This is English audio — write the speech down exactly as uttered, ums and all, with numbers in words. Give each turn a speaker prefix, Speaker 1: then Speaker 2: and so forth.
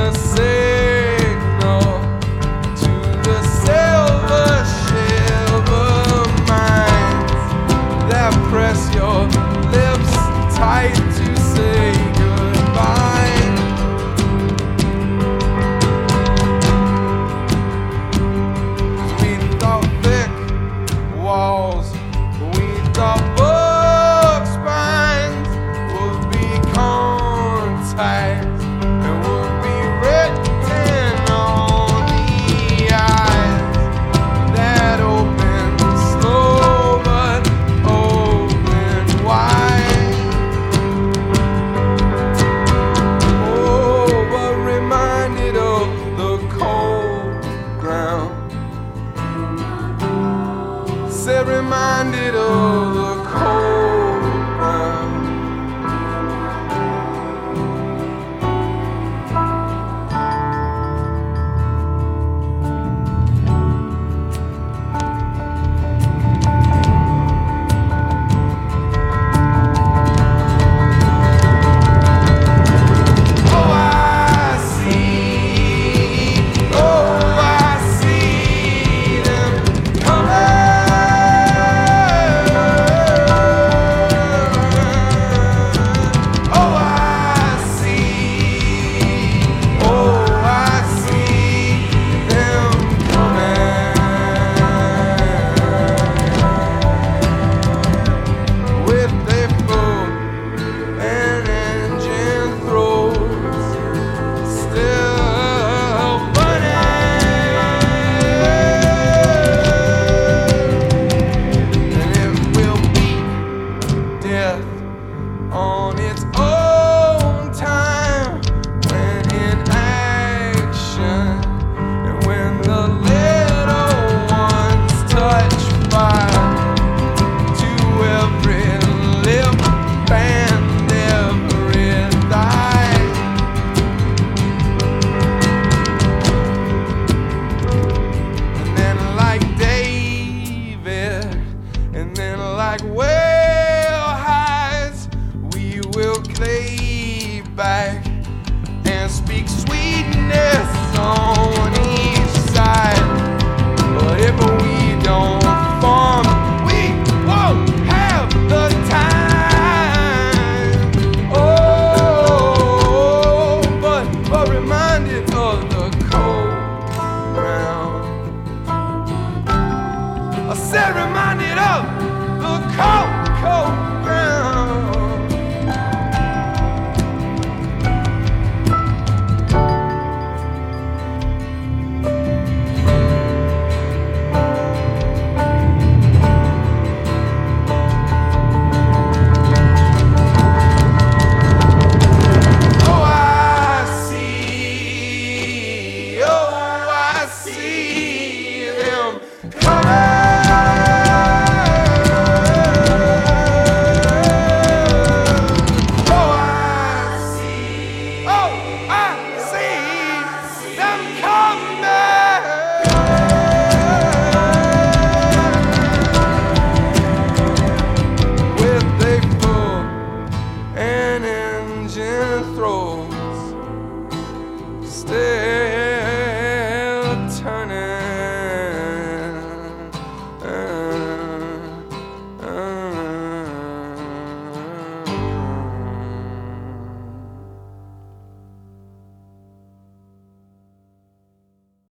Speaker 1: Reminded of the cold ground. Oh, I see, oh, I see them coming. On its own time, when in action, and when the little ones touch fire to every lip and every thigh. And then like David, and then like Will, we'll clay back and speak sweetness on each side. But if we don't form, we won't have the time. Oh, but, but reminded of the cold ground. I said reminded of the cold, cold ground. Throws still turning.